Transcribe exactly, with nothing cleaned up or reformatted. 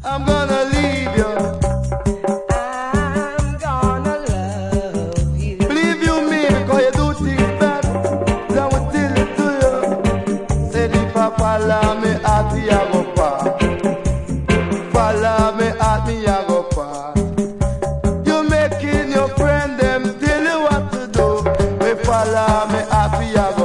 I'm gonna leave you. I'm gonna love you. Believe you me, because you do things bad. Then we tell it to you. Said if I follow me out, me I go far. Follow me out, me I go far. You making your friend them tell you what to do. We follow me out, me I go